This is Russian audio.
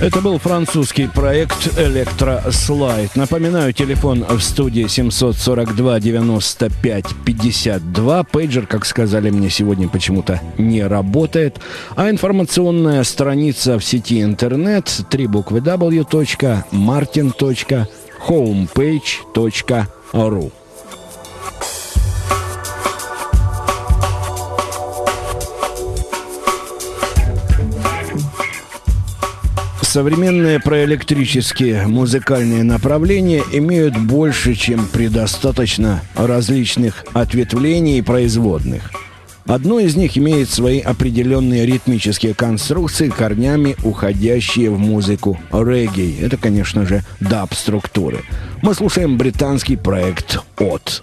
Это был французский проект «Электрослайд». Напоминаю, телефон в студии 742-95-52. Пейджер, как сказали мне сегодня, почему-то не работает. А информационная страница в сети интернет 3 буквы w.martin.homepage.ru. Современные проэлектрические музыкальные направления имеют больше, чем предостаточно различных ответвлений и производных. Одно из них имеет свои определенные ритмические конструкции, корнями уходящие в музыку регги. Это, конечно же, даб-структуры. Мы слушаем британский проект «От».